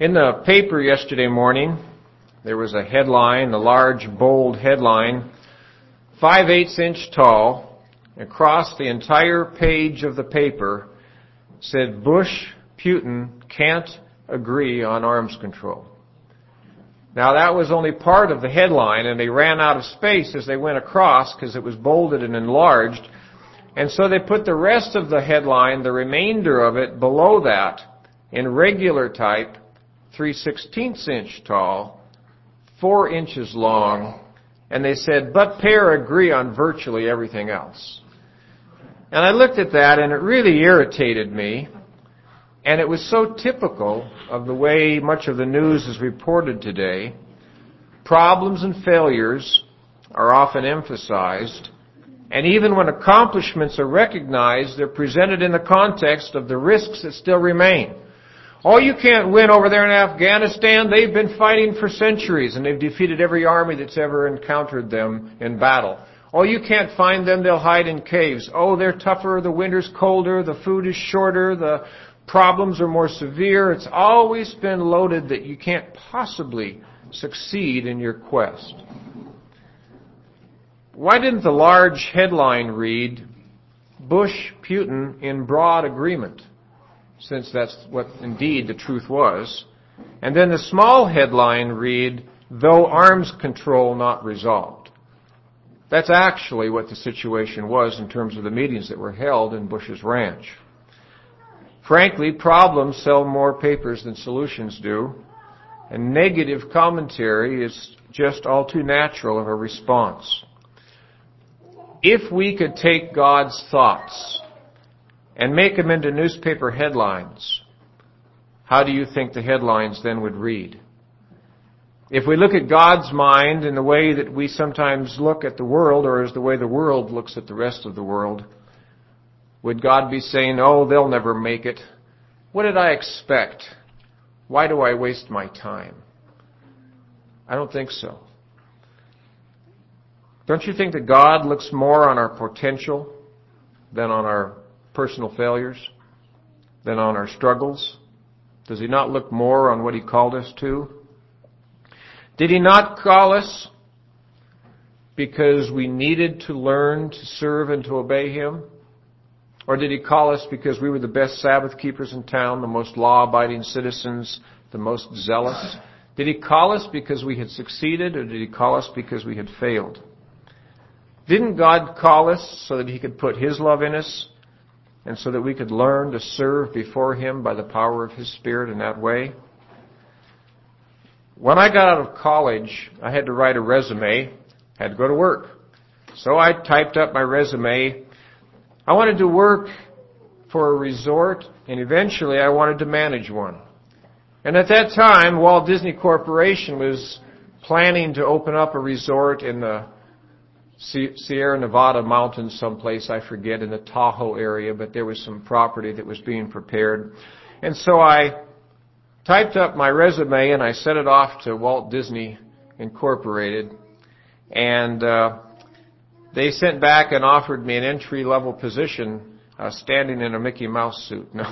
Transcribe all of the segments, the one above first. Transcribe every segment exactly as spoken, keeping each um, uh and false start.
In the paper yesterday morning, there was a headline, a large, bold headline, five-eighths inch tall, across the entire page of the paper, said Bush, Putin can't agree on arms control. Now that was only part of the headline, and they ran out of space as they went across because it was bolded and enlarged. And so they put the rest of the headline, the remainder of it, below that in regular type, three sixteenths inch tall, four inches long, and they said, but pair agree on virtually everything else. And I looked at that and it really irritated me. And it was so typical of the way much of the news is reported today. Problems and failures are often emphasized. And even when accomplishments are recognized, they're presented in the context of the risks that still remain. Oh, you can't win over there in Afghanistan. They've been fighting for centuries, and they've defeated every army that's ever encountered them in battle. Oh, you can't find them. They'll hide in caves. Oh, they're tougher. The winter's colder. The food is shorter. The problems are more severe. It's always been loaded that you can't possibly succeed in your quest. Why didn't the large headline read, Bush, Putin in broad agreement? Since that's what indeed the truth was. And then the small headline read, though arms control not resolved. That's actually what the situation was in terms of the meetings that were held in Bush's ranch. Frankly, problems sell more papers than solutions do, and negative commentary is just all too natural of a response. If we could take God's thoughts and make them into newspaper headlines, how do you think the headlines then would read? If we look at God's mind in the way that we sometimes look at the world, or as the way the world looks at the rest of the world, would God be saying, oh, they'll never make it? What did I expect? Why do I waste my time? I don't think so. Don't you think that God looks more on our potential than on our personal failures, than on our struggles? Does He not look more on what He called us to? Did He not call us because we needed to learn to serve and to obey Him? Or did He call us because we were the best Sabbath keepers in town, the most law-abiding citizens, the most zealous? Did He call us because we had succeeded, or did He call us because we had failed? Didn't God call us so that He could put His love in us, and so that we could learn to serve before Him by the power of His Spirit in that way? When I got out of college, I had to write a resume, had to go to work. So I typed up my resume. I wanted to work for a resort, and eventually I wanted to manage one. And at that time, Walt Disney Corporation was planning to open up a resort in the Sierra Nevada mountains someplace, I forget, in the Tahoe area, but there was some property that was being prepared. And so I typed up my resume and I sent it off to Walt Disney Incorporated, and uh, they sent back and offered me an entry-level position uh, standing in a Mickey Mouse suit. No.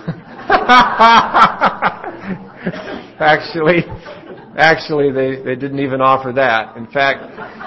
actually, actually, they, they didn't even offer that. In fact,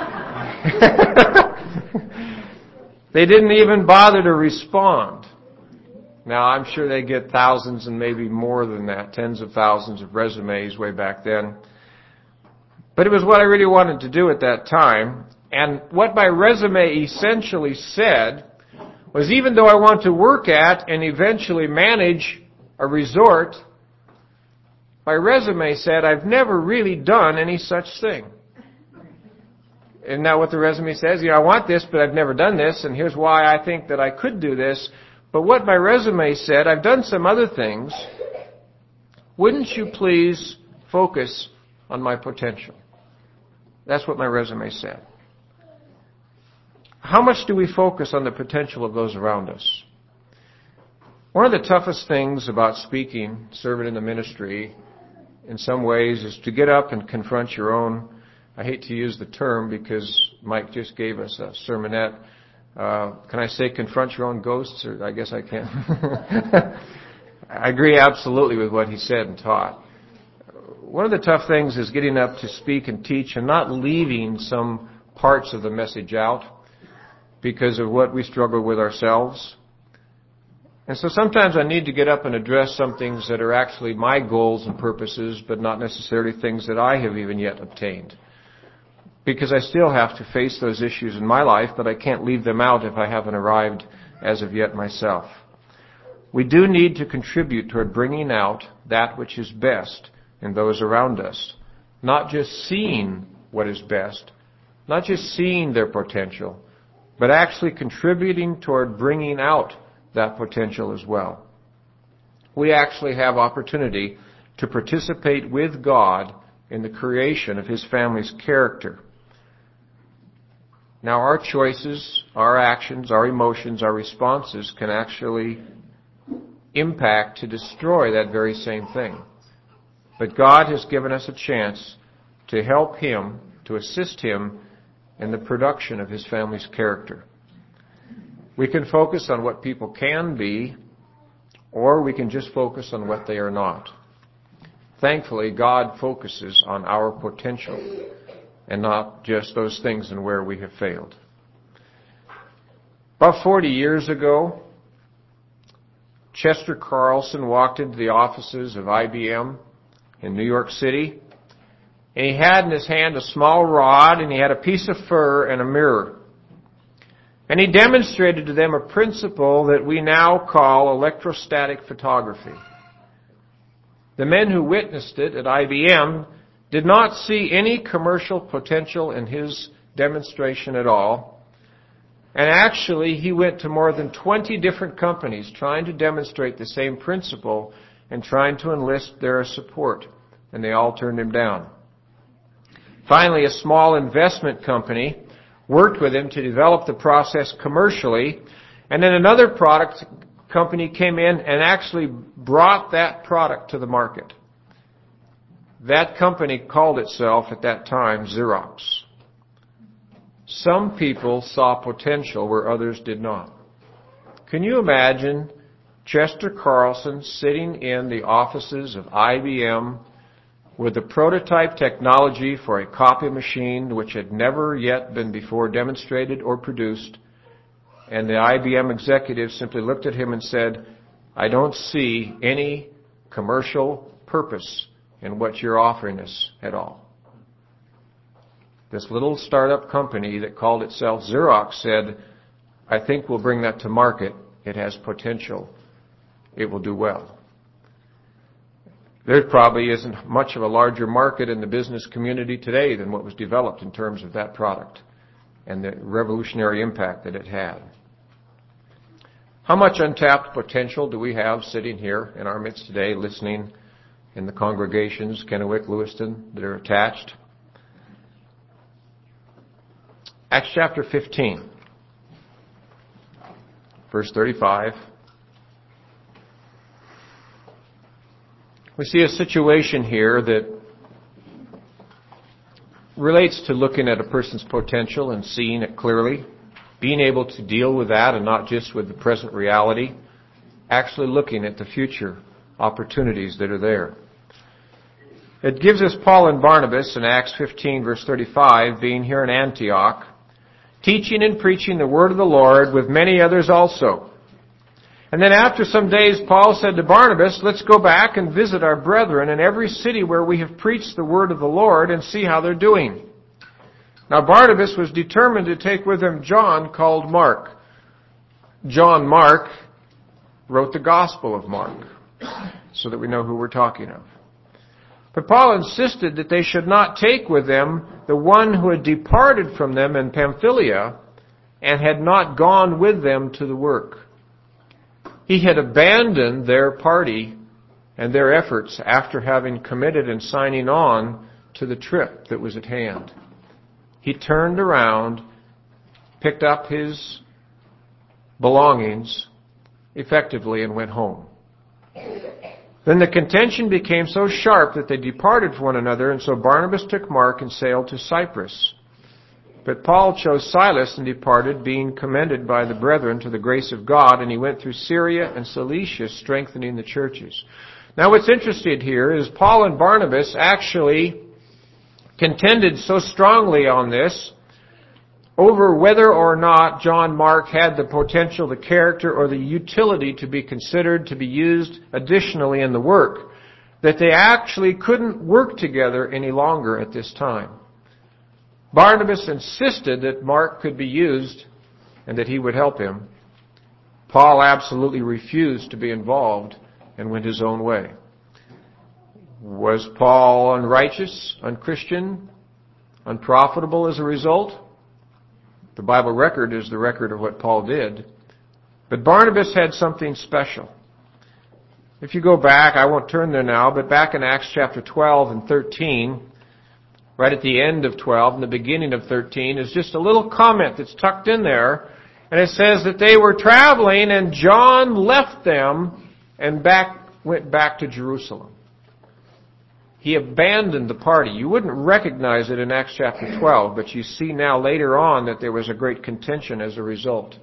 they didn't even bother to respond. Now, I'm sure they get thousands and maybe more than that, tens of thousands of resumes way back then. But it was what I really wanted to do at that time. And what my resume essentially said was, even though I want to work at and eventually manage a resort, my resume said I've never really done any such thing. Isn't that what the resume says? You know, I want this, but I've never done this, and here's why I think that I could do this. But what my resume said, I've done some other things. Wouldn't you please focus on my potential? That's what my resume said. How much do we focus on the potential of those around us? One of the toughest things about speaking, serving in the ministry, in some ways, is to get up and confront your own, I hate to use the term because Mike just gave us a sermonette. Uh, can I say confront your own ghosts? Or I guess I can. I agree absolutely with what he said and taught. one of the tough things is getting up to speak and teach and not leaving some parts of the message out because of what we struggle with ourselves. And so sometimes I need to get up and address some things that are actually my goals and purposes, but not necessarily things that I have even yet obtained. Because I still have to face those issues in my life, but I can't leave them out if I haven't arrived as of yet myself. We do need to contribute toward bringing out that which is best in those around us. Not just seeing what is best, not just seeing their potential, but actually contributing toward bringing out that potential as well. We actually have opportunity to participate with God in the creation of His family's character. Now our choices, our actions, our emotions, our responses can actually impact to destroy that very same thing. But God has given us a chance to help Him, to assist Him in the production of His family's character. We can focus on what people can be, or we can just focus on what they are not. Thankfully, God focuses on our potential and not just those things and where we have failed. About forty years ago, Chester Carlson walked into the offices of I B M in New York City, and he had in his hand a small rod, and he had a piece of fur and a mirror. And he demonstrated to them a principle that we now call electrostatic photography. The men who witnessed it at I B M did not see any commercial potential in his demonstration at all. And actually, he went to more than twenty different companies trying to demonstrate the same principle and trying to enlist their support. And they all turned him down. Finally, a small investment company worked with him to develop the process commercially. And then another product company came in and actually brought that product to the market. That company called itself at that time Xerox. Some people saw potential where others did not. Can you imagine Chester Carlson sitting in the offices of I B M with the prototype technology for a copy machine which had never yet been before demonstrated or produced, and the I B M executive simply looked at him and said, "I don't see any commercial purpose in what you're offering us at all." This little startup company that called itself Xerox said, "I think we'll bring that to market. It has potential. It will do well." There probably isn't much of a larger market in the business community today than what was developed in terms of that product and the revolutionary impact that it had. How much untapped potential do we have sitting here in our midst today, listening in the congregations, Kennewick, Lewiston, that are attached? Acts chapter fifteen, verse thirty-five. We see a situation here that relates to looking at a person's potential and seeing it clearly, being able to deal with that and not just with the present reality, actually looking at the future opportunities that are there. It gives us Paul and Barnabas in Acts fifteen, verse thirty-five, being here in Antioch, teaching and preaching the word of the Lord with many others also. And then after some days, Paul said to Barnabas, "Let's go back and visit our brethren in every city where we have preached the word of the Lord and see how they're doing." Now Barnabas was determined to take with him John, called Mark. John Mark wrote the Gospel of Mark, so that we know who we're talking of. But Paul insisted that they should not take with them the one who had departed from them in Pamphylia and had not gone with them to the work. He had abandoned their party and their efforts after having committed and signing on to the trip that was at hand. He turned around, picked up his belongings effectively, and went home. Then the contention became so sharp that they departed from one another, and so Barnabas took Mark and sailed to Cyprus. But Paul chose Silas and departed, being commended by the brethren to the grace of God, and he went through Syria and Cilicia, strengthening the churches. Now what's interesting here is Paul and Barnabas actually contended so strongly on this over whether or not John Mark had the potential, the character, or the utility to be considered to be used additionally in the work, that they actually couldn't work together any longer at this time. Barnabas insisted that Mark could be used and that he would help him. Paul absolutely refused to be involved and went his own way. Was Paul unrighteous, unchristian, unprofitable as a result? The Bible record is the record of what Paul did. But Barnabas had something special. If you go back, I won't turn there now, but back in Acts chapter twelve and thirteen, right at the end of twelve and the beginning of thirteen, is just a little comment that's tucked in there. And it says that they were traveling and John left them and back went back to Jerusalem. He abandoned the party. You wouldn't recognize it in Acts chapter twelve, but you see now later on that there was a great contention as a result.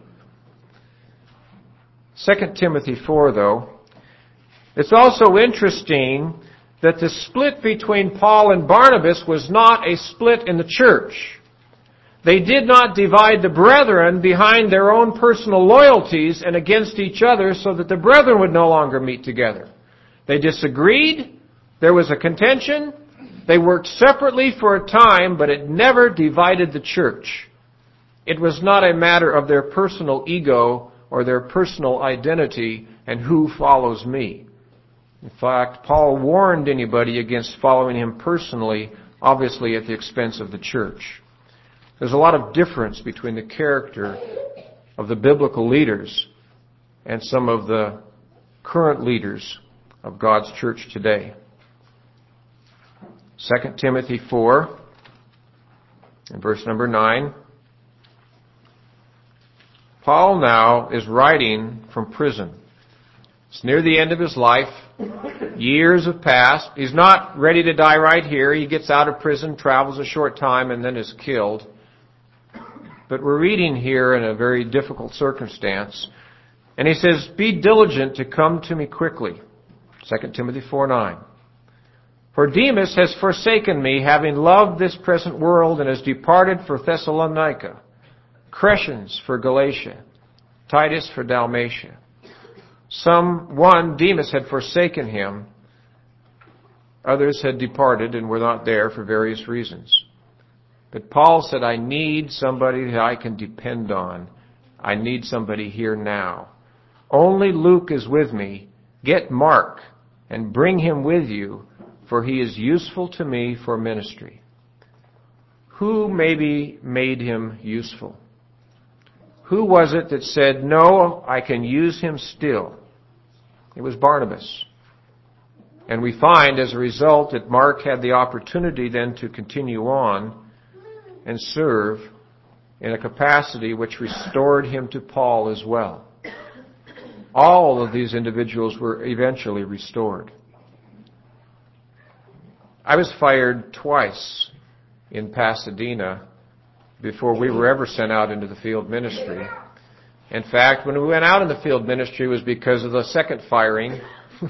Second Timothy four, though, it's also interesting that the split between Paul and Barnabas was not a split in the church. They did not divide the brethren behind their own personal loyalties and against each other so that the brethren would no longer meet together. They disagreed. There was a contention. They worked separately for a time, but it never divided the church. It was not a matter of their personal ego or their personal identity and who follows me. In fact, Paul warned anybody against following him personally, obviously at the expense of the church. There's a lot of difference between the character of the biblical leaders and some of the current leaders of God's church today. Second Timothy four, in verse number nine. Paul now is writing from prison. It's near the end of his life. Years have passed. He's not ready to die right here. He gets out of prison, travels a short time, and then is killed. But we're reading here in a very difficult circumstance. And he says, "Be diligent to come to me quickly." Second Timothy four nine. "For Demas has forsaken me, having loved this present world, and has departed for Thessalonica. Crescens for Galatia. Titus for Dalmatia." Some, one, Demas had forsaken him. Others had departed and were not there for various reasons. But Paul said, I need somebody that I can depend on. I need somebody here now. Only Luke is with me. Get Mark and bring him with you, for he is useful to me for ministry. Who maybe made him useful? Who was it that said, no, I can use him still? It was Barnabas. And we find as a result that Mark had the opportunity then to continue on and serve in a capacity which restored him to Paul as well. All of these individuals were eventually restored. I was fired twice in Pasadena before we were ever sent out into the field ministry. In fact, when we went out in the field ministry, it was because of the second firing.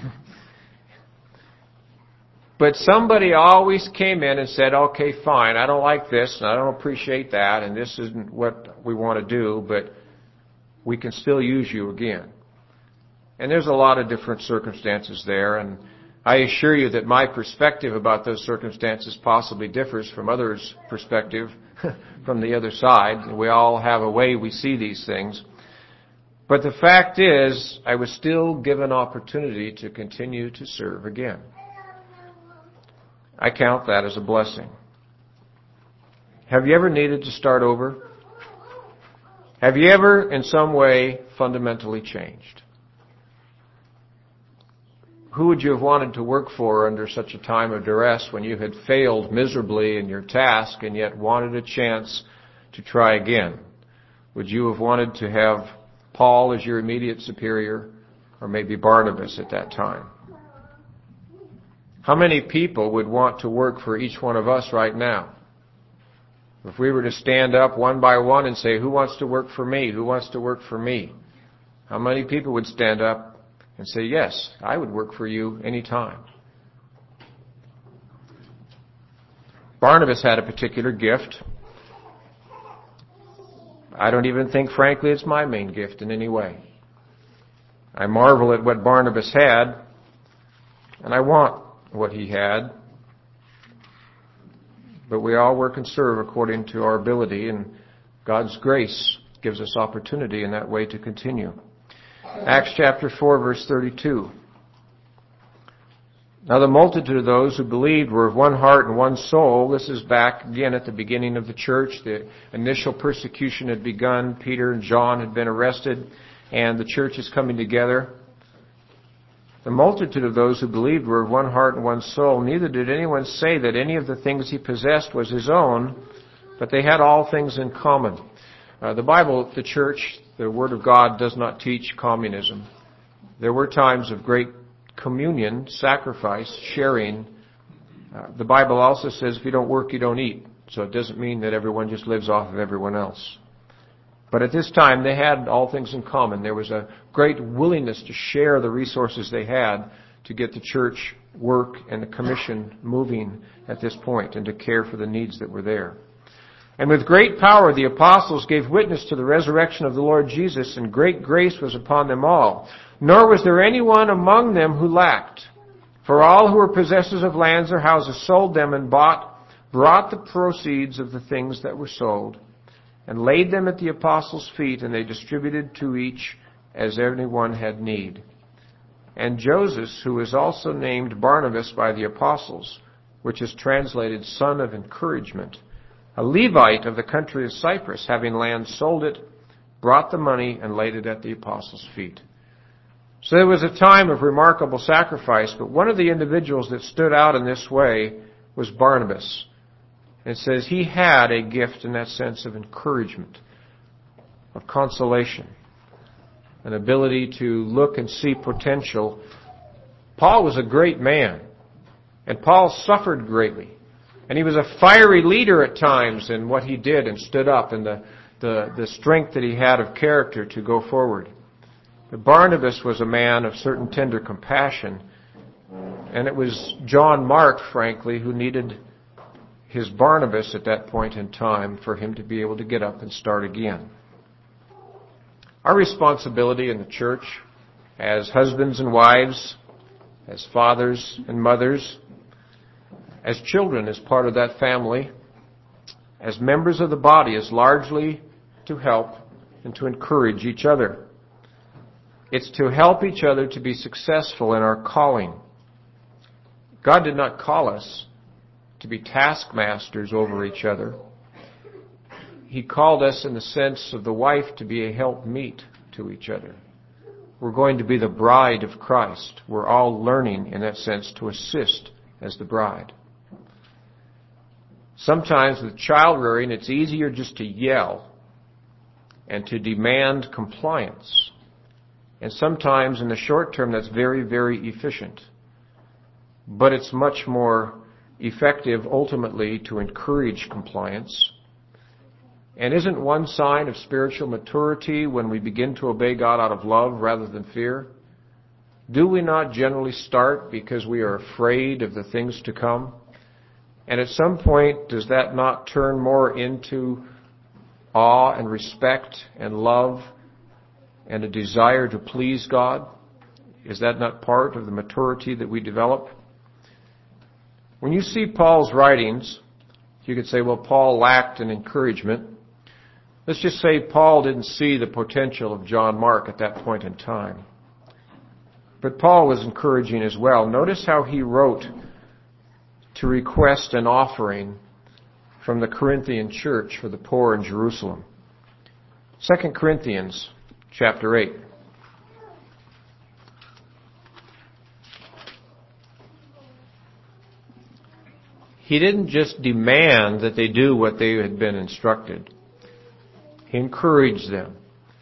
But somebody always came in and said, okay, fine, I don't like this, and I don't appreciate that, and this isn't what we want to do, but we can still use you again. And there's a lot of different circumstances there, and I assure you that my perspective about those circumstances possibly differs from others' perspective from the other side. We all have a way we see these things. But the fact is, I was still given opportunity to continue to serve again. I count that as a blessing. Have you ever needed to start over? Have you ever, in some way, fundamentally changed? Who would you have wanted to work for under such a time of duress when you had failed miserably in your task and yet wanted a chance to try again? Would you have wanted to have Paul as your immediate superior, or maybe Barnabas at that time? How many people would want to work for each one of us right now? If we were to stand up one by one and say, who wants to work for me? Who wants to work for me? How many people would stand up and say, yes, I would work for you anytime. Barnabas had a particular gift. I don't even think, frankly, it's my main gift in any way. I marvel at what Barnabas had, and I want what he had. But we all work and serve according to our ability, and God's grace gives us opportunity in that way to continue. Acts chapter four, verse thirty-two. Now the multitude of those who believed were of one heart and one soul. This is back again at the beginning of the church. The initial persecution had begun. Peter and John had been arrested, and the church is coming together. The multitude of those who believed were of one heart and one soul. Neither did anyone say that any of the things he possessed was his own, but they had all things in common. Uh, the Bible, the church, the Word of God does not teach communism. There were times of great communion, sacrifice, sharing. Uh, the Bible also says if you don't work, you don't eat. So it doesn't mean that everyone just lives off of everyone else. But at this time, they had all things in common. There was a great willingness to share the resources they had to get the church work and the commission moving at this point and to care for the needs that were there. And with great power, the apostles gave witness to the resurrection of the Lord Jesus, and great grace was upon them all. Nor was there anyone among them who lacked. For all who were possessors of lands or houses sold them and bought, brought the proceeds of the things that were sold, and laid them at the apostles' feet, and they distributed to each as anyone had need. And Joseph, who was also named Barnabas by the apostles, which is translated son of encouragement, a Levite of the country of Cyprus, having land, sold it, brought the money, and laid it at the apostles' feet. So there was a time of remarkable sacrifice, but one of the individuals that stood out in this way was Barnabas. It says he had a gift in that sense of encouragement, of consolation, an ability to look and see potential. Paul was a great man, and Paul suffered greatly. And he was a fiery leader at times in what he did and stood up, and the, the, the strength that he had of character to go forward. But Barnabas was a man of certain tender compassion, and it was John Mark, frankly, who needed his Barnabas at that point in time for him to be able to get up and start again. Our responsibility in the church as husbands and wives, as fathers and mothers, as children, as part of that family, as members of the body, is largely to help and to encourage each other. It's to help each other to be successful in our calling. God did not call us to be taskmasters over each other. He called us in the sense of the wife to be a helpmeet to each other. We're going to be the bride of Christ. We're all learning, in that sense, to assist as the bride. Sometimes with child rearing, it's easier just to yell and to demand compliance. And sometimes in the short term, that's very, very efficient. But it's much more effective ultimately to encourage compliance. And isn't one sign of spiritual maturity when we begin to obey God out of love rather than fear? Do we not generally start because we are afraid of the things to come? And at some point, does that not turn more into awe and respect and love and a desire to please God? Is that not part of the maturity that we develop? When you see Paul's writings, you could say, well, Paul lacked in encouragement. Let's just say Paul didn't see the potential of John Mark at that point in time. But Paul was encouraging as well. Notice how he wrote to request an offering from the Corinthian church for the poor in Jerusalem. Second Corinthians chapter eight. He didn't just demand that they do what they had been instructed. He encouraged them.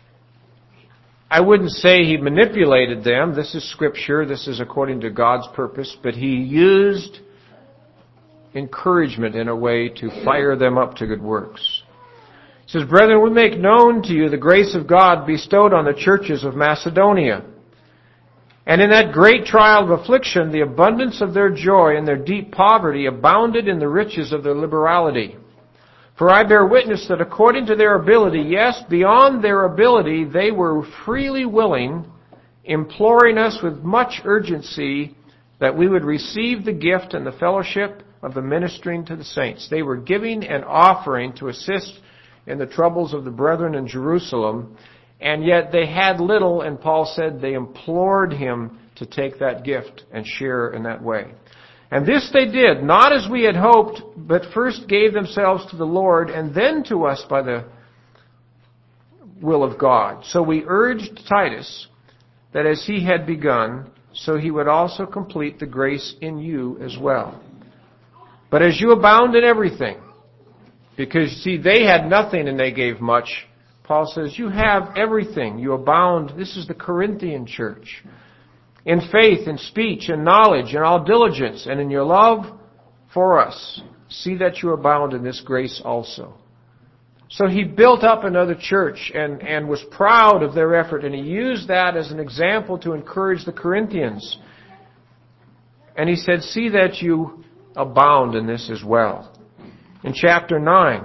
I wouldn't say he manipulated them. This is Scripture. This is according to God's purpose. But he used encouragement in a way to fire them up to good works. He says, "Brethren, we make known to you the grace of God bestowed on the churches of Macedonia. And in that great trial of affliction, the abundance of their joy and their deep poverty abounded in the riches of their liberality. For I bear witness that according to their ability, yes, beyond their ability, they were freely willing, imploring us with much urgency that we would receive the gift and the fellowship of the ministering to the saints. They were giving and offering to assist in the troubles of the brethren in Jerusalem, and yet they had little, and Paul said they implored him to take that gift and share in that way. And this they did, not as we had hoped, but first gave themselves to the Lord, and then to us by the will of God. So we urged Titus that as he had begun, so he would also complete the grace in you as well. But as you abound in everything, because, see, they had nothing and they gave much, Paul says, you have everything. You abound. This is the Corinthian church. In faith, in speech, in knowledge, in all diligence, and in your love for us. See that you abound in this grace also. So he built up another church and, and was proud of their effort, and he used that as an example to encourage the Corinthians. And he said, see that you abound in this as well. In chapter nine,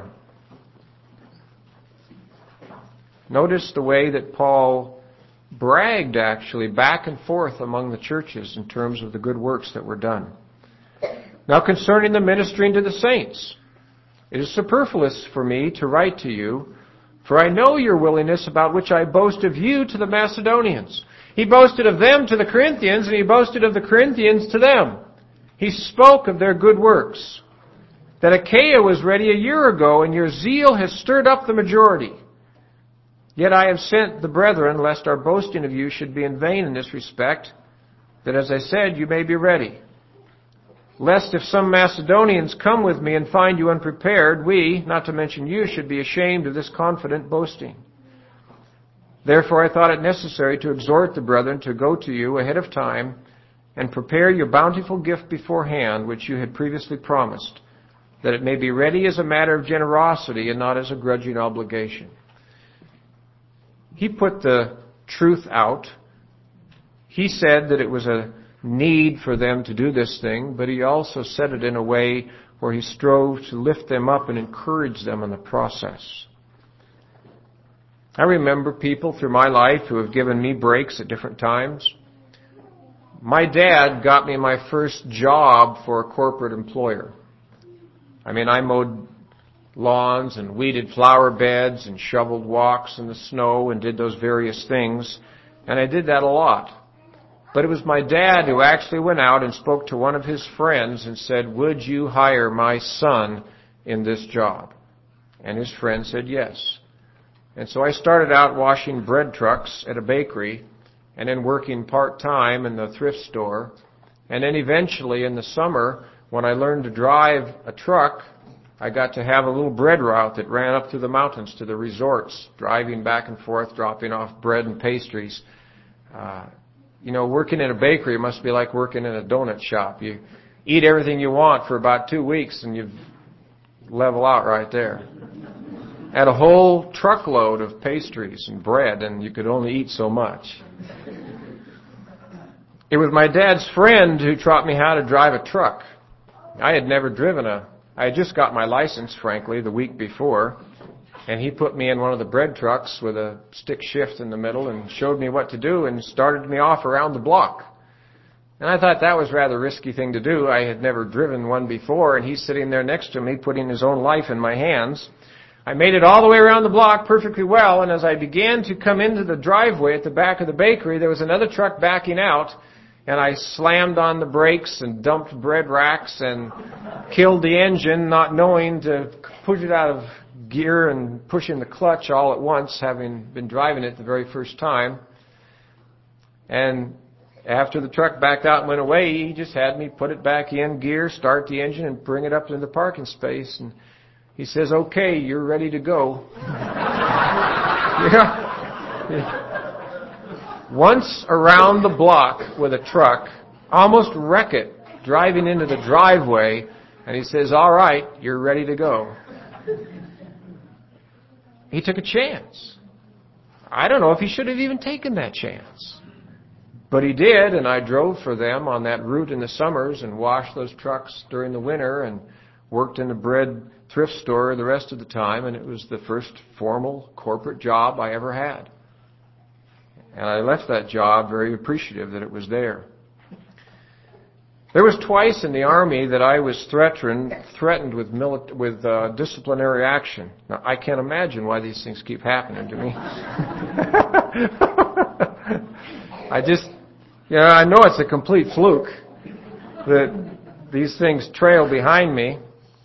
notice the way that Paul bragged actually back and forth among the churches in terms of the good works that were done. Now concerning the ministering to the saints, it is superfluous for me to write to you, for I know your willingness about which I boast of you to the Macedonians. He boasted of them to the Corinthians, and he boasted of the Corinthians to them. He spoke of their good works. That Achaia was ready a year ago, and your zeal has stirred up the majority. Yet I have sent the brethren, lest our boasting of you should be in vain in this respect, that as I said, you may be ready. Lest if some Macedonians come with me and find you unprepared, we, not to mention you, should be ashamed of this confident boasting. Therefore I thought it necessary to exhort the brethren to go to you ahead of time and prepare your bountiful gift beforehand, which you had previously promised, that it may be ready as a matter of generosity and not as a grudging obligation. He put the truth out. He said that it was a need for them to do this thing, but he also said it in a way where he strove to lift them up and encourage them in the process. I remember people through my life who have given me breaks at different times. My dad got me my first job for a corporate employer. I mean, I mowed lawns and weeded flower beds and shoveled walks in the snow and did those various things, and I did that a lot. But it was my dad who actually went out and spoke to one of his friends and said, would you hire my son in this job? And his friend said yes. And so I started out washing bread trucks at a bakery and then working part-time in the thrift store. And then eventually in the summer, when I learned to drive a truck, I got to have a little bread route that ran up through the mountains to the resorts, driving back and forth, dropping off bread and pastries. Uh, you know, working in a bakery must be like working in a donut shop. You eat everything you want for about two weeks and you level out right there. Had a whole truckload of pastries and bread, and you could only eat so much. It was my dad's friend who taught me how to drive a truck. I had never driven a, I had just got my license, frankly, the week before, and he put me in one of the bread trucks with a stick shift in the middle and showed me what to do and started me off around the block. And I thought that was a rather risky thing to do. I had never driven one before, and he's sitting there next to me putting his own life in my hands. I made it all the way around the block perfectly well, and as I began to come into the driveway at the back of the bakery, there was another truck backing out, and I slammed on the brakes and dumped bread racks and killed the engine, not knowing to push it out of gear and pushing the clutch all at once, having been driving it the very first time. And after the truck backed out and went away, he just had me put it back in gear, start the engine, and bring it up into the parking space. And he says, okay, you're ready to go. Yeah. Once around the block with a truck, almost wreck it, driving into the driveway, and he says, all right, you're ready to go. He took a chance. I don't know if he should have even taken that chance. But he did, and I drove for them on that route in the summers and washed those trucks during the winter and worked in the bread thrift store the rest of the time, and it was the first formal corporate job I ever had. And I left that job very appreciative that it was there. There was twice in the Army that I was threatened threatened with mili- with uh, disciplinary action. Now, I can't imagine why these things keep happening to me. I just, you know, I know it's a complete fluke that these things trail behind me.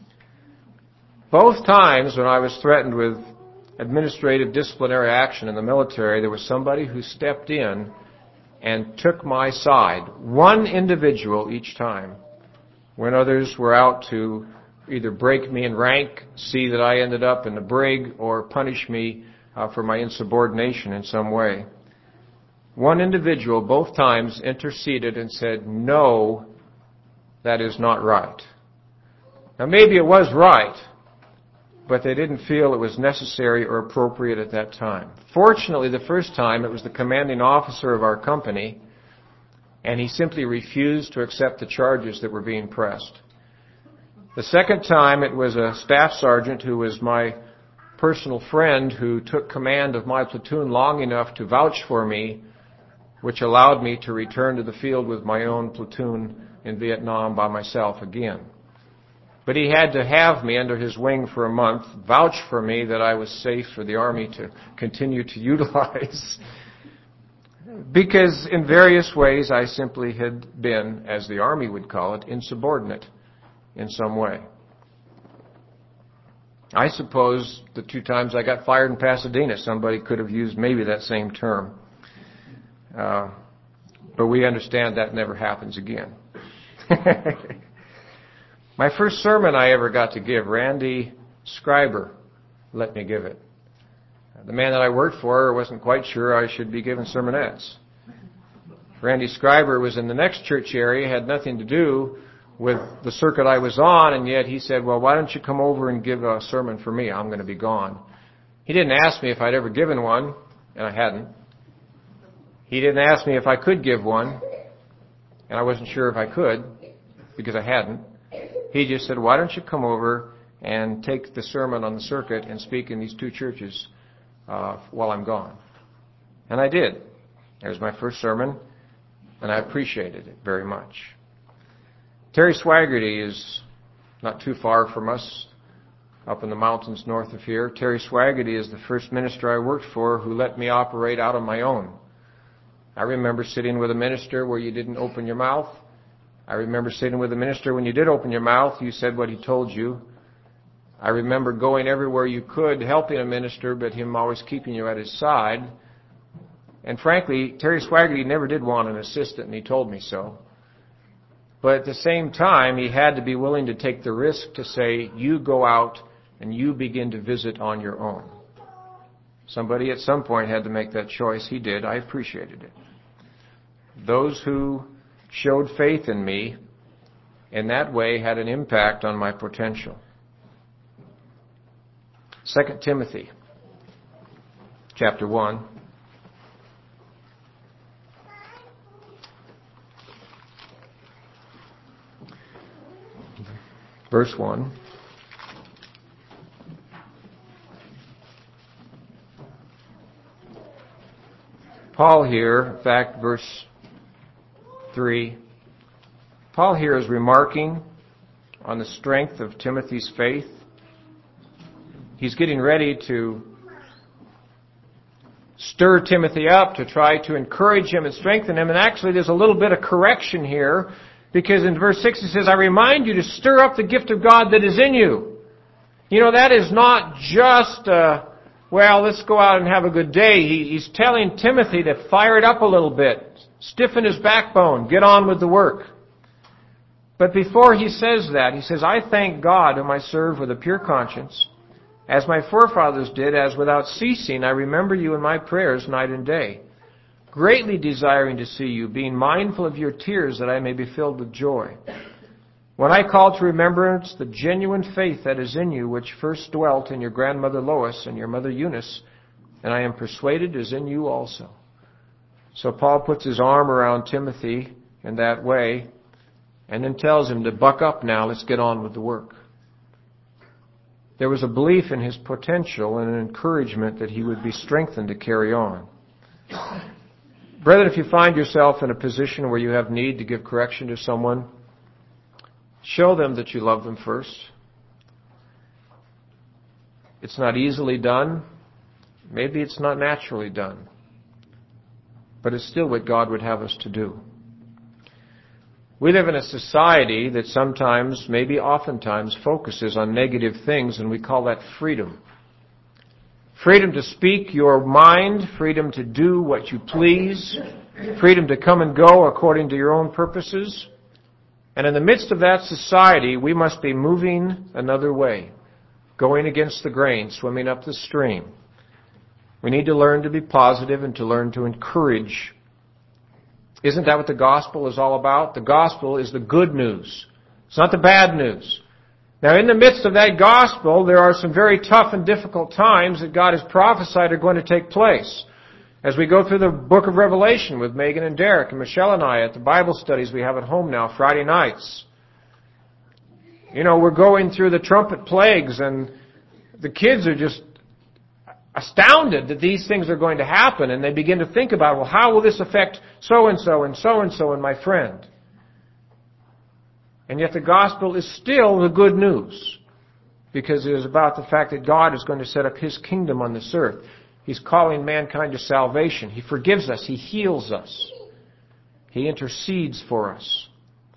Both times when I was threatened with administrative disciplinary action in the military, there was somebody who stepped in and took my side. One individual each time. When others were out to either break me in rank, see that I ended up in the brig, or punish me uh, for my insubordination in some way. One individual both times interceded and said, no, that is not right. Now maybe it was right, but they didn't feel it was necessary or appropriate at that time. Fortunately, the first time it was the commanding officer of our company, and he simply refused to accept the charges that were being pressed. The second time it was a staff sergeant who was my personal friend who took command of my platoon long enough to vouch for me, which allowed me to return to the field with my own platoon in Vietnam by myself again. But he had to have me under his wing for a month, vouch for me that I was safe for the Army to continue to utilize. Because in various ways I simply had been, as the Army would call it, insubordinate in some way. I suppose the two times I got fired in Pasadena, somebody could have used maybe that same term. Uh, but we understand that never happens again. My first sermon I ever got to give, Randy Scriber let me give it. The man that I worked for wasn't quite sure I should be giving sermonettes. Randy Scriber was in the next church area, had nothing to do with the circuit I was on, and yet he said, well, why don't you come over and give a sermon for me? I'm going to be gone. He didn't ask me if I'd ever given one, and I hadn't. He didn't ask me if I could give one, and I wasn't sure if I could, because I hadn't. He just said, why don't you come over and take the sermon on the circuit and speak in these two churches uh, while I'm gone. And I did. It was my first sermon, and I appreciated it very much. Terry Swaggerty is not too far from us, up in the mountains north of here. Terry Swaggerty is the first minister I worked for who let me operate out on my own. I remember sitting with a minister where you didn't open your mouth. I remember sitting with a minister when you did open your mouth, you said what he told you. I remember going everywhere you could, helping a minister, but him always keeping you at his side. And frankly, Terry Swaggerty never did want an assistant, and he told me so. But at the same time, he had to be willing to take the risk to say, you go out and you begin to visit on your own. Somebody at some point had to make that choice. He did. I appreciated it. Those who showed faith in me in that way had an impact on my potential. Second Timothy, chapter one. Verse one. Paul here, in fact, verse three. Paul here is remarking on the strength of Timothy's faith. He's getting ready to stir Timothy up, to try to encourage him and strengthen him. And actually, there's a little bit of correction here, because in verse six he says, I remind you to stir up the gift of God that is in you. You know, that is not just, uh, well, let's go out and have a good day. He, he's telling Timothy to fire it up a little bit, stiffen his backbone, get on with the work. But before he says that, he says, I thank God whom I serve with a pure conscience, as my forefathers did, as without ceasing I remember you in my prayers night and day, greatly desiring to see you, being mindful of your tears, that I may be filled with joy. When I call to remembrance the genuine faith that is in you, which first dwelt in your grandmother Lois and your mother Eunice, and I am persuaded is in you also. So Paul puts his arm around Timothy in that way and then tells him to buck up now, let's get on with the work. There was a belief in his potential and an encouragement that he would be strengthened to carry on. Brethren, if you find yourself in a position where you have need to give correction to someone, show them that you love them first. It's not easily done. Maybe it's not naturally done. But it's still what God would have us to do. We live in a society that sometimes, maybe oftentimes, focuses on negative things, and we call that freedom. Freedom to speak your mind, freedom to do what you please, freedom to come and go according to your own purposes. And in the midst of that society, we must be moving another way, going against the grain, swimming up the stream. We need to learn to be positive and to learn to encourage. Isn't that what the gospel is all about? The gospel is the good news. It's not the bad news. Now, in the midst of that gospel, there are some very tough and difficult times that God has prophesied are going to take place. As we go through the book of Revelation with Megan and Derek and Michelle and I at the Bible studies we have at home now, Friday nights. You know, we're going through the trumpet plagues, and the kids are just astounded that these things are going to happen, and they begin to think about, well, how will this affect so-and-so and so-and-so and my friend? And yet the gospel is still the good news, because it is about the fact that God is going to set up His kingdom on this earth. He's calling mankind to salvation. He forgives us. He heals us. He intercedes for us.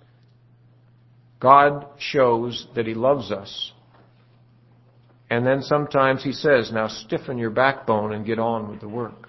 God shows that He loves us. And then sometimes He says, now stiffen your backbone and get on with the work.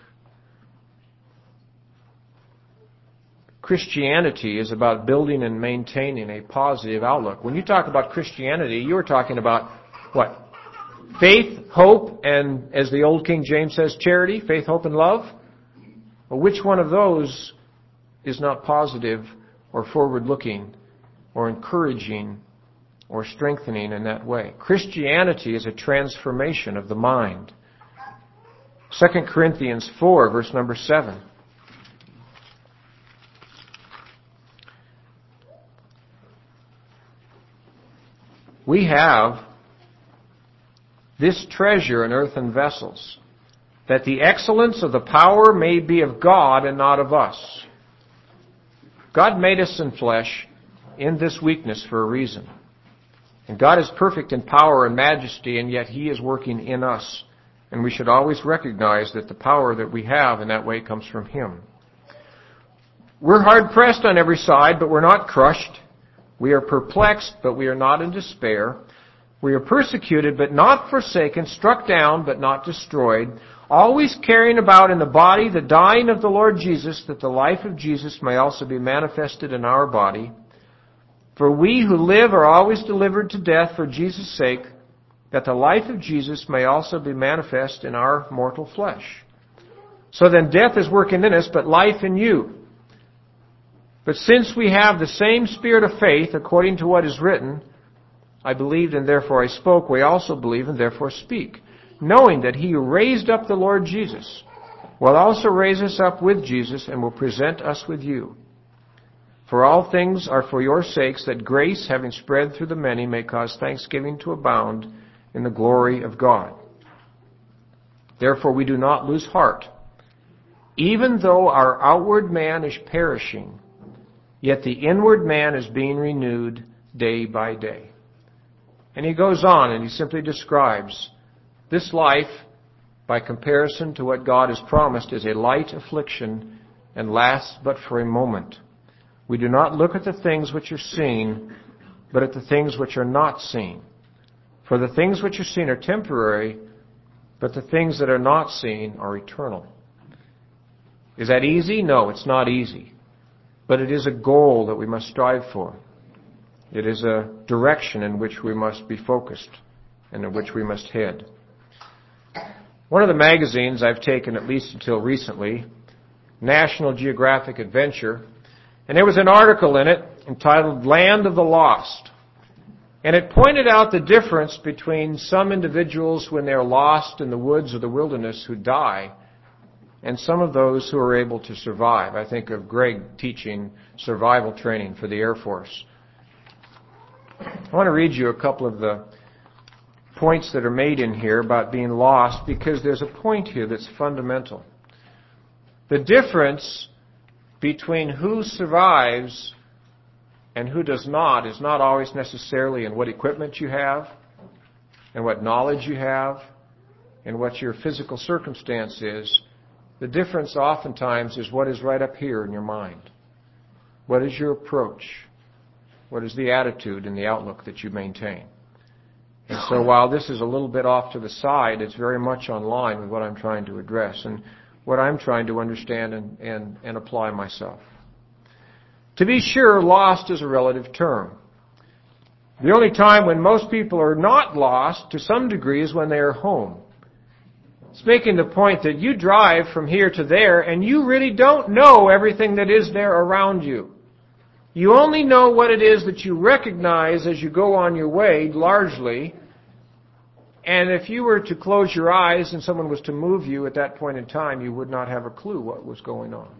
Christianity is about building and maintaining a positive outlook. When you talk about Christianity, you're talking about what? Faith, hope, and as the old King James says, charity, faith, hope, and love? Well, which one of those is not positive or forward-looking or encouraging or strengthening in that way? Christianity is a transformation of the mind. Second Corinthians four, verse number seven. We have this treasure in earthen vessels, that the excellence of the power may be of God and not of us. God made us in flesh in this weakness for a reason. And God is perfect in power and majesty, and yet He is working in us. And we should always recognize that the power that we have in that way comes from Him. We're hard-pressed on every side, but we're not crushed. We are perplexed, but we are not in despair. We are persecuted, but not forsaken, struck down, but not destroyed, always carrying about in the body the dying of the Lord Jesus, that the life of Jesus may also be manifested in our body. For we who live are always delivered to death for Jesus' sake, that the life of Jesus may also be manifest in our mortal flesh. So then death is working in us, but life in you. But since we have the same spirit of faith, according to what is written, I believed and therefore I spoke, we also believe and therefore speak, knowing that He who raised up the Lord Jesus will also raise us up with Jesus and will present us with you. For all things are for your sakes, that grace, having spread through the many, may cause thanksgiving to abound in the glory of God. Therefore we do not lose heart. Even though our outward man is perishing, yet the inward man is being renewed day by day. And he goes on and he simply describes this life, by comparison to what God has promised, is a light affliction and lasts but for a moment. We do not look at the things which are seen, but at the things which are not seen. For the things which are seen are temporary, but the things that are not seen are eternal. Is that easy? No, it's not easy. But it is a goal that we must strive for. It is a direction in which we must be focused and in which we must head. One of the magazines I've taken, at least until recently, National Geographic Adventure, and there was an article in it entitled Land of the Lost. And it pointed out the difference between some individuals when they're lost in the woods or the wilderness who die, and some of those who are able to survive. I think of Greg teaching survival training for the Air Force. I want to read you a couple of the points that are made in here about being lost, because there's a point here that's fundamental. The difference between who survives and who does not is not always necessarily in what equipment you have, and what knowledge you have, and what your physical circumstance is. The difference oftentimes is what is right up here in your mind. What is your approach? What is the attitude and the outlook that you maintain? And so while this is a little bit off to the side, it's very much on line with what I'm trying to address and what I'm trying to understand and, and, and apply myself. To be sure, lost is a relative term. The only time when most people are not lost, to some degree, is when they are home. It's making the point that you drive from here to there and you really don't know everything that is there around you. You only know what it is that you recognize as you go on your way, largely. And if you were to close your eyes and someone was to move you at that point in time, you would not have a clue what was going on.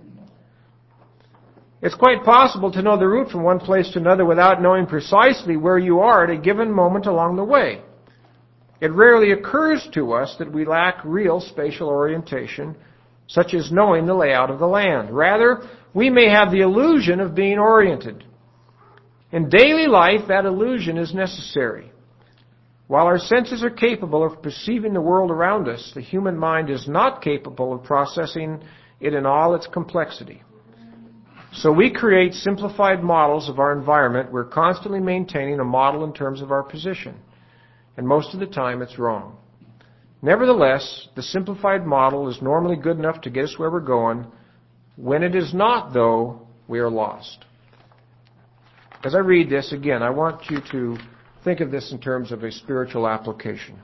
It's quite possible to know the route from one place to another without knowing precisely where you are at a given moment along the way. It rarely occurs to us that we lack real spatial orientation, such as knowing the layout of the land. Rather, we may have the illusion of being oriented. In daily life, that illusion is necessary. While our senses are capable of perceiving the world around us, the human mind is not capable of processing it in all its complexity. So we create simplified models of our environment. We're constantly maintaining a model in terms of our position. And most of the time it's wrong. Nevertheless, the simplified model is normally good enough to get us where we're going. When it is not, though, we are lost. As I read this, again, I want you to think of this in terms of a spiritual application.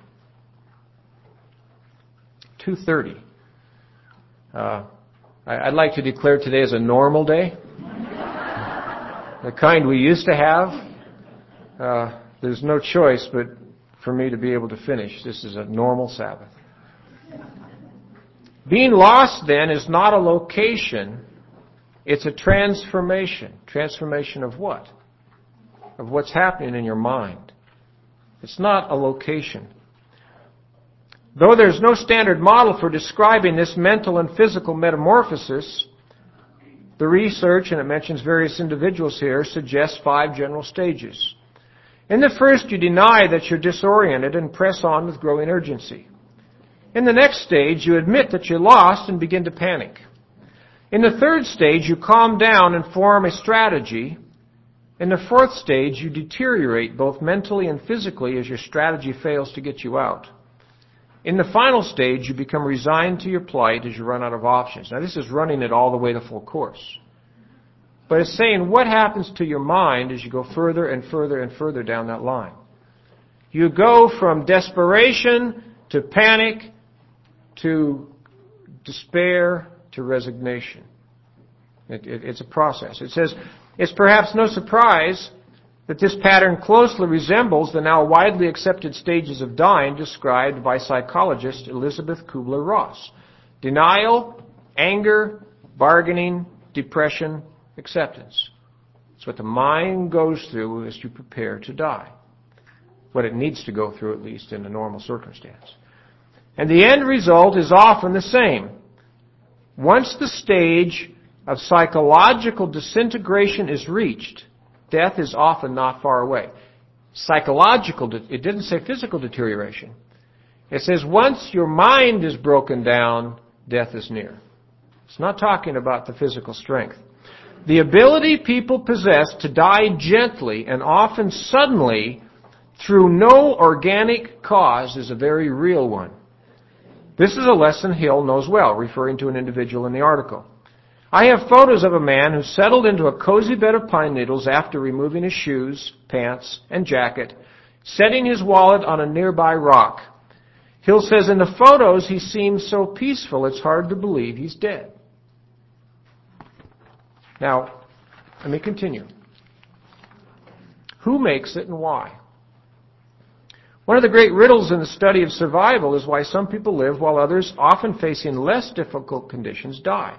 two thirty. Uh, I'd like to declare today as a normal day. The kind we used to have. Uh, there's no choice but for me to be able to finish. This is a normal Sabbath. Being lost, then, is not a location. It's a transformation. Transformation of what? Of what's happening in your mind. It's not a location. Though there's no standard model for describing this mental and physical metamorphosis, the research, and it mentions various individuals here, suggests five general stages. In the first, you deny that you're disoriented and press on with growing urgency. In the next stage, you admit that you're lost and begin to panic. In the third stage, you calm down and form a strategy. In the fourth stage, you deteriorate both mentally and physically as your strategy fails to get you out. In the final stage, you become resigned to your plight as you run out of options. Now, this is running it all the way to full course. But it's saying what happens to your mind as you go further and further and further down that line. You go from desperation to panic to despair to resignation. It, it, it's a process. It says, it's perhaps no surprise that this pattern closely resembles the now widely accepted stages of dying described by psychologist Elizabeth Kubler-Ross. Denial, anger, bargaining, depression, acceptance. It's what the mind goes through as you prepare to die. What it needs to go through, at least in a normal circumstance. And the end result is often the same. Once the stage of psychological disintegration is reached, death is often not far away. Psychological, it didn't say physical deterioration. It says once your mind is broken down, death is near. It's not talking about the physical strength. The ability people possess to die gently and often suddenly through no organic cause is a very real one. This is a lesson Hill knows well, referring to an individual in the article. I have photos of a man who settled into a cozy bed of pine needles after removing his shoes, pants, and jacket, setting his wallet on a nearby rock. Hill says in the photos he seems so peaceful it's hard to believe he's dead. Now, let me continue. Who makes it and why? One of the great riddles in the study of survival is why some people live while others, often facing less difficult conditions, die.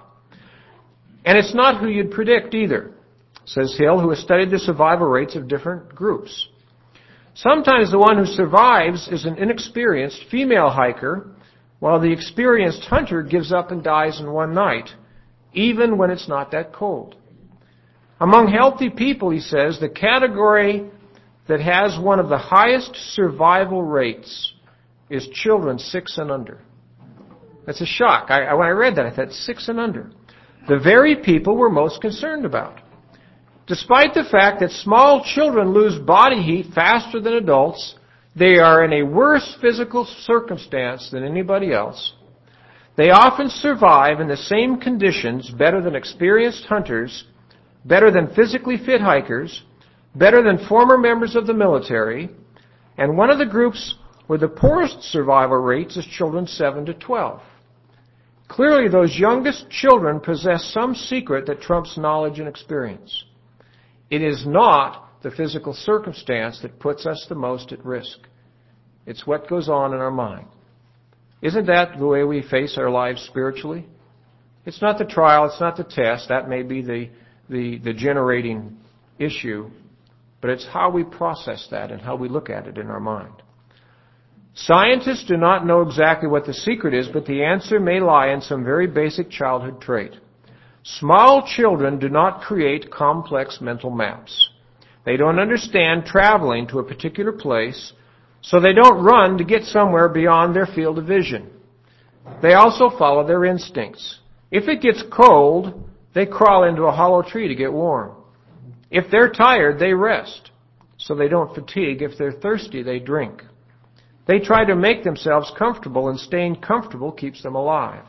And it's not who you'd predict either, says Hill, who has studied the survival rates of different groups. Sometimes the one who survives is an inexperienced female hiker, while the experienced hunter gives up and dies in one night, even when it's not that cold. Among healthy people, he says, the category that has one of the highest survival rates is children six and under. That's a shock. I, when I read that, I thought, six and under. The very people we're most concerned about. Despite the fact that small children lose body heat faster than adults, they are in a worse physical circumstance than anybody else. They often survive in the same conditions better than experienced hunters, better than physically fit hikers, better than former members of the military, and one of the groups with the poorest survival rates is children seven to twelve. Clearly, those youngest children possess some secret that trumps knowledge and experience. It is not the physical circumstance that puts us the most at risk. It's what goes on in our mind. Isn't that the way we face our lives spiritually? It's not the trial, it's not the test. That may be the, the, the generating issue. But it's how we process that and how we look at it in our mind. Scientists do not know exactly what the secret is, but the answer may lie in some very basic childhood trait. Small children do not create complex mental maps. They don't understand traveling to a particular place, so they don't run to get somewhere beyond their field of vision. They also follow their instincts. If it gets cold, they crawl into a hollow tree to get warm. If they're tired, they rest, so they don't fatigue. If they're thirsty, they drink. They try to make themselves comfortable, and staying comfortable keeps them alive.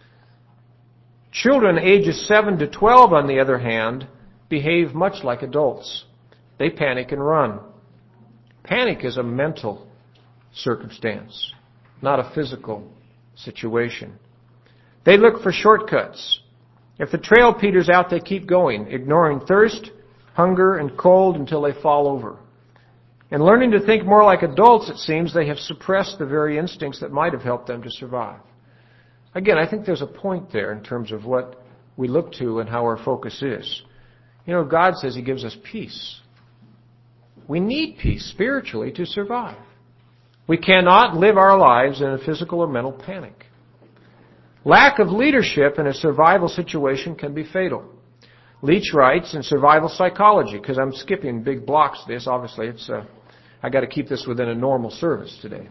Children ages seven to twelve, on the other hand, behave much like adults. They panic and run. Panic is a mental circumstance, not a physical situation. They look for shortcuts. If the trail peters out, they keep going, ignoring thirst, hunger, and cold until they fall over. In learning to think more like adults, it seems, they have suppressed the very instincts that might have helped them to survive. Again, I think there's a point there in terms of what we look to and how our focus is. You know, God says He gives us peace. We need peace spiritually to survive. We cannot live our lives in a physical or mental panic. Lack of leadership in a survival situation can be fatal. Leach writes in Survival Psychology, because I'm skipping big blocks of this, obviously it's uh, I got to keep this within a normal service today.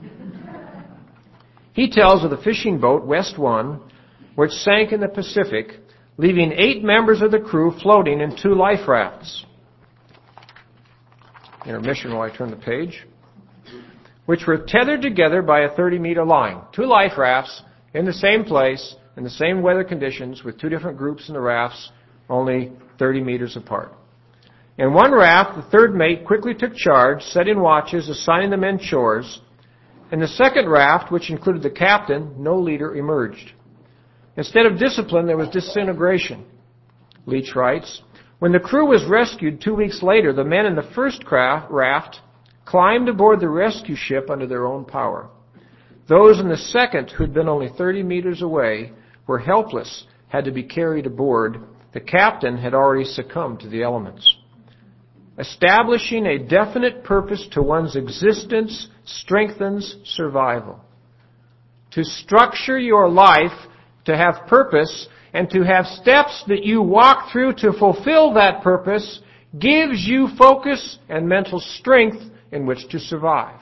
He tells of the fishing boat West One, which sank in the Pacific, leaving eight members of the crew floating in two life rafts. Intermission while I turn the page. Which were tethered together by a thirty-meter line. Two life rafts in the same place, in the same weather conditions, with two different groups in the rafts, only thirty meters apart. In one raft, the third mate quickly took charge, setting watches, assigning the men chores. In the second raft, which included the captain, no leader emerged. Instead of discipline, there was disintegration. Leach writes, when the crew was rescued two weeks later, the men in the first raft climbed aboard the rescue ship under their own power. Those in the second, who had been only thirty meters away, were helpless, had to be carried aboard. The captain had already succumbed to the elements. Establishing a definite purpose to one's existence strengthens survival. To structure your life, to have purpose, and to have steps that you walk through to fulfill that purpose gives you focus and mental strength in which to survive.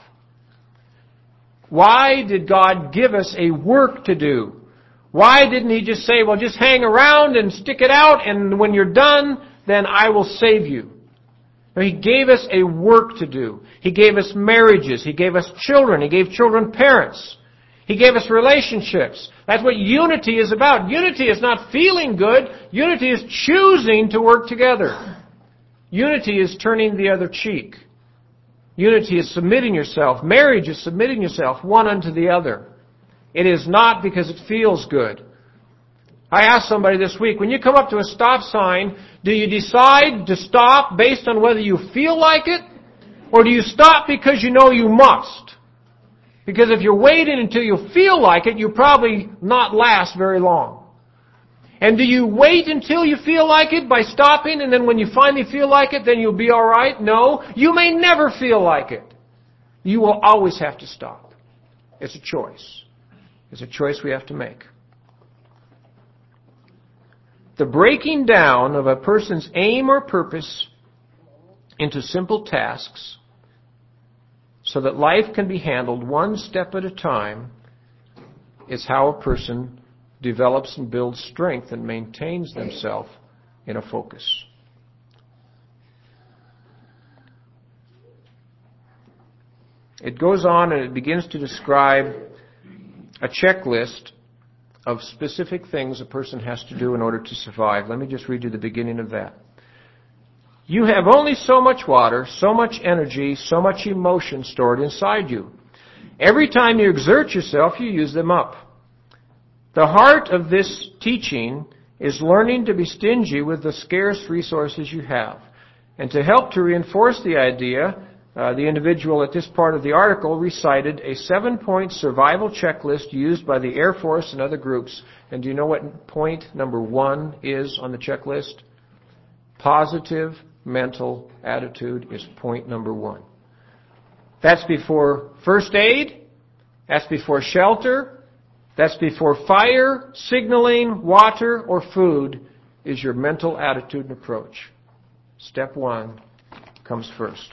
Why did God give us a work to do? Why didn't He just say, well, just hang around and stick it out, and when you're done, then I will save you? No, He gave us a work to do. He gave us marriages. He gave us children. He gave children parents. He gave us relationships. That's what unity is about. Unity is not feeling good. Unity is choosing to work together. Unity is turning the other cheek. Unity is submitting yourself. Marriage is submitting yourself one unto the other. It is not because it feels good. I asked somebody this week, when you come up to a stop sign, do you decide to stop based on whether you feel like it? Or do you stop because you know you must? Because if you're waiting until you feel like it, you'll probably not last very long. And do you wait until you feel like it by stopping, and then when you finally feel like it, then you'll be all right? No, you may never feel like it. You will always have to stop. It's a choice. It's a choice we have to make. The breaking down of a person's aim or purpose into simple tasks so that life can be handled one step at a time is how a person develops and builds strength and maintains themselves in a focus. It goes on and it begins to describe a checklist of specific things a person has to do in order to survive. Let me just read you the beginning of that. You have only so much water, so much energy, so much emotion stored inside you. Every time you exert yourself, you use them up. The heart of this teaching is learning to be stingy with the scarce resources you have. And to help to reinforce the idea, uh, the individual at this part of the article recited a seven-point survival checklist used by the Air Force and other groups. And do you know what point number one is on the checklist? Positive mental attitude is point number one. That's before first aid. That's before shelter. That's before fire, signaling, water, or food is your mental attitude and approach. Step one comes first.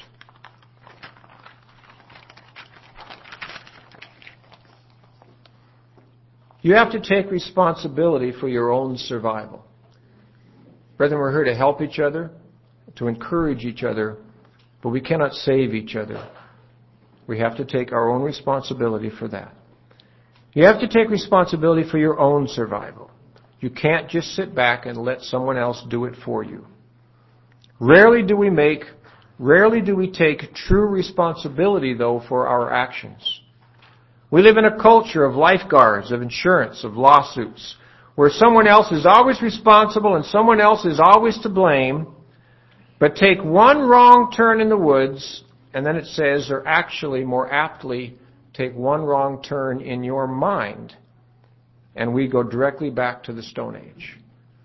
You have to take responsibility for your own survival. Brethren, we're here to help each other, to encourage each other, but we cannot save each other. We have to take our own responsibility for that. You have to take responsibility for your own survival. You can't just sit back and let someone else do it for you. Rarely do we make, rarely do we take true responsibility, though, for our actions. We live in a culture of lifeguards, of insurance, of lawsuits, where someone else is always responsible and someone else is always to blame. But take one wrong turn in the woods, and then it says, or actually more aptly, take one wrong turn in your mind, and we go directly back to the Stone Age.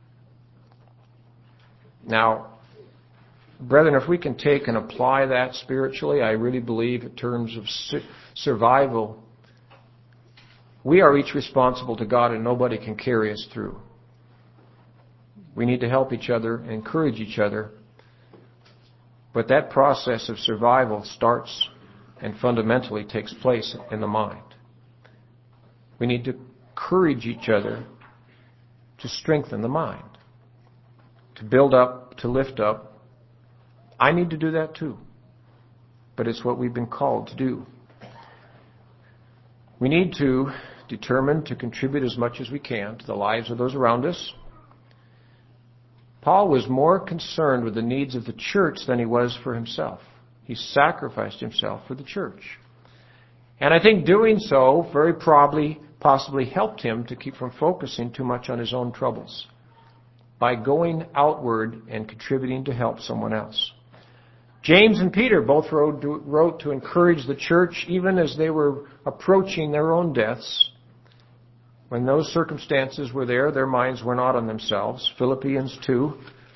Now, brethren, if we can take and apply that spiritually, I really believe in terms of su- survival, we are each responsible to God and nobody can carry us through. We need to help each other and encourage each other. But that process of survival starts and fundamentally takes place in the mind. We need to encourage each other to strengthen the mind, to build up, to lift up. I need to do that too. But it's what we've been called to do. We need to determine to contribute as much as we can to the lives of those around us. Paul was more concerned with the needs of the church than he was for himself. He sacrificed himself for the church. And I think doing so very probably, possibly helped him to keep from focusing too much on his own troubles by going outward and contributing to help someone else. James and Peter both wrote, wrote to encourage the church even as they were approaching their own deaths. When those circumstances were there, their minds were not on themselves. Philippians two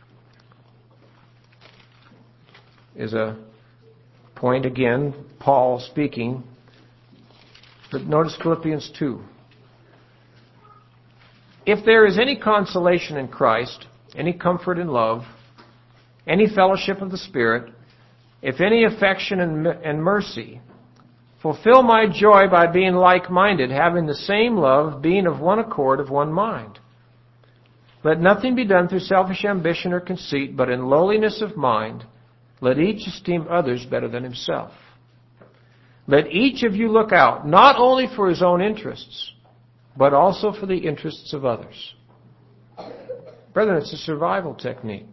is a point again, Paul speaking. But notice Philippians two. If there is any consolation in Christ, any comfort in love, any fellowship of the Spirit, if any affection and, and mercy, fulfill my joy by being like-minded, having the same love, being of one accord, of one mind. Let nothing be done through selfish ambition or conceit, but in lowliness of mind, let each esteem others better than himself. Let each of you look out, not only for his own interests, but also for the interests of others. Brethren, it's a survival technique.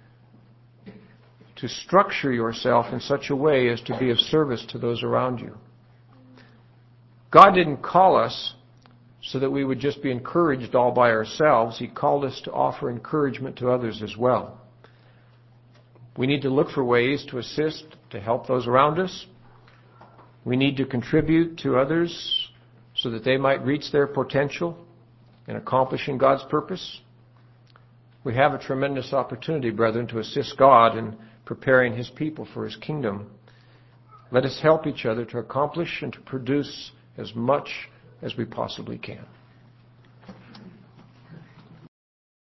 To structure yourself in such a way as to be of service to those around you. God didn't call us so that we would just be encouraged all by ourselves. He called us to offer encouragement to others as well. We need to look for ways to assist, to help those around us. We need to contribute to others so that they might reach their potential in accomplishing God's purpose. We have a tremendous opportunity, brethren, to assist God in preparing His people for His kingdom. Let us help each other to accomplish and to produce as much as we possibly can.